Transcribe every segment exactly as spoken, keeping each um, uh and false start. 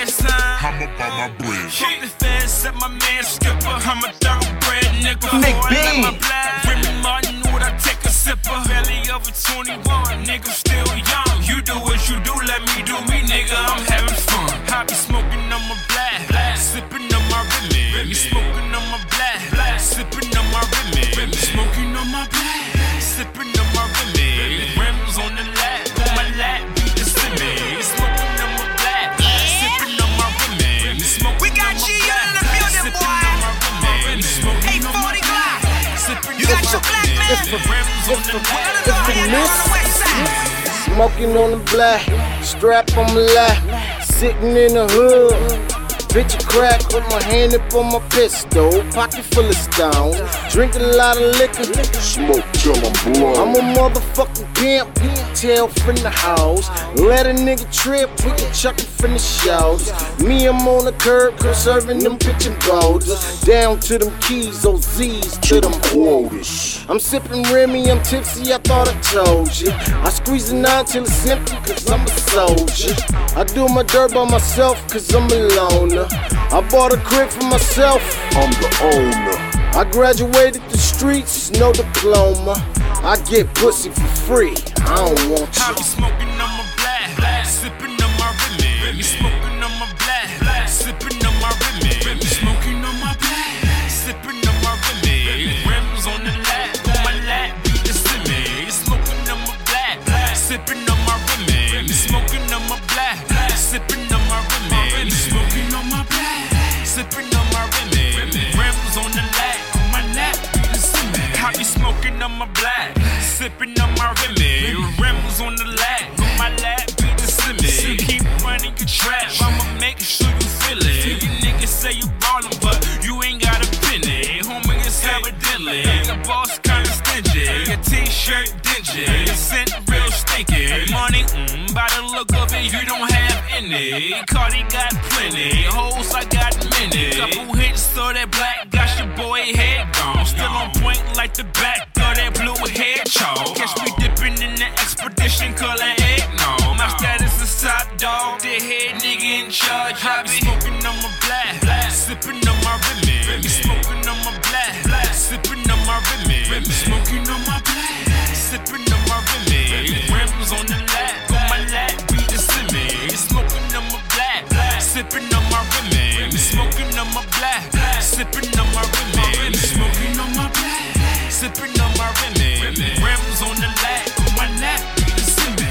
west side. I'm about my bread. Keep the fence at my man Skipper. I'm a thoroughbred nigga. Nick Before I let Bean. my black Remy Martin would I take a sipper. Belly over twenty-one, nigga still young. You do what you do, let me do me, nigga. I'm having fun. I be smoking on my black, black. Sipping on my Remy. You smoking on my black, black. Sipping on my Remy. Smoking on my black, sipping on my Remy. Rims on the lap, on my lap, beat the semi. Smoking on my black, sipping on my Remy. Smoking We got on my G black, in the building, sipping boy. on my Remy. Smoking Hey, on my forty black, Glock. sipping You on got my your black Remy. man. Rims on the lap. It's the miss. on the west side. Smoking on the black, strap on my lap, sitting in the hood. Bitch a crack with my hand up on my pistol, pocket full of stones, drink a lot of liquor, Smoke till I'm blood. I'm a motherfucking pimp, tail from the house. Let a nigga trip, we can chuck it from the shows. Me, I'm on the curb, conserving them pitching boats. Down to them keys, those Z's to them quotas. I'm sipping Remy, I'm tipsy, I thought I told you. I squeeze it on till it's empty, cause I'm a soldier. I do my dirt by myself, cause I'm a loner. I bought a crib for myself, I'm the owner. I graduated the streets, no diploma. I get pussy for free, I don't want I you. be smoking on my black, black. Sipping on my Remy. You smoking on my black, black. Sipping on my Remy. You smoking on my black, sipping on my Remy. Rims on the lap, on my lap, beat the semi. You smoking on my black, black. Sipping on my Remy. You smoking on my black, black. Sipping on my Remy. You smoking on my black, sipping on my Remy. Rims on the lap, on my lap, beat the semi. I be smoking on my black, sipping on my Remy. Rims on the lap, on my lap, beat the semi. You keep running your trap, I'ma make sure you feel it. You niggas say you ballin', but you ain't got a penny. Homie, it's evidently your boss kinda stingy. Your t-shirt dingy, your scent real stinky. Money, mm, by the look of it, you don't have any. Cardi got plenty, hoes I got many. Couple hits, so that black got your boy head gone. Still on point like the back of that blue head chalk. Catch me dipping in the expedition, color egg, no. My status is top dog, the head nigga in charge. I be smoking on my black, black. Sipping on my Remy. You smoking on my black, black. Sipping on my Remy. Smoking on my black, sipping on my Remy. Rims on the lap, on my lap, beat the semi. You smoking on my black, black. Sipping on my Remy. Smoking on my black, black. Sipping on my Remy. Smoking on my black, sipping on my Remy. Rims on the lap, on my lap, beat the semi.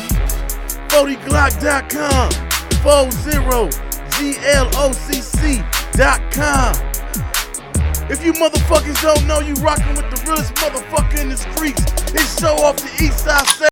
forty glock dot com, forty G L O C C dot com. If you motherfuckers don't know, you rockin' with the realest motherfucker in the streets. It's Show off the East Side.